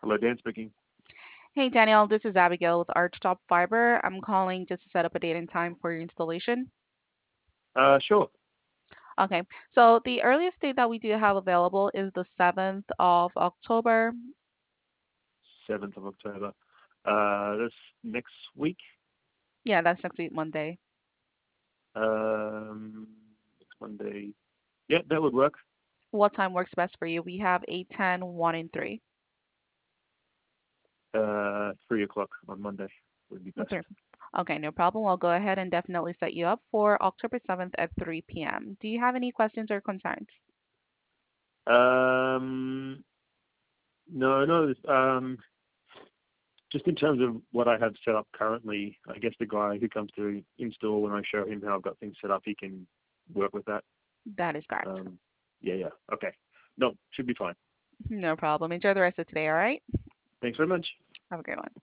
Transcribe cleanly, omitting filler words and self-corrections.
Hello, Dan speaking. Hey Daniel, this is Abigail with Archtop Fiber. I'm calling just to set up a date and time for your installation. Sure. Okay, so the earliest date that we do have available is the 7th of October. 7th of October. That's next week. Yeah, that's next week, Monday. Next Monday. Yeah, that would work. What time works best for you? We have 8, 10, 1, and 3. 3 o'clock on Monday would be best. Okay. Okay, no problem. I'll go ahead and definitely set you up for October 7th at 3 p.m. Do you have any questions or concerns? Um, no, no. Just in terms of what I have set up currently, I guess the guy who comes to install, when I show him how I've got things set up, he can work with that. That is correct. Um, yeah, yeah. Okay. No, should be fine. No problem. Enjoy the rest of today, all right? Thanks very much. Have a great one.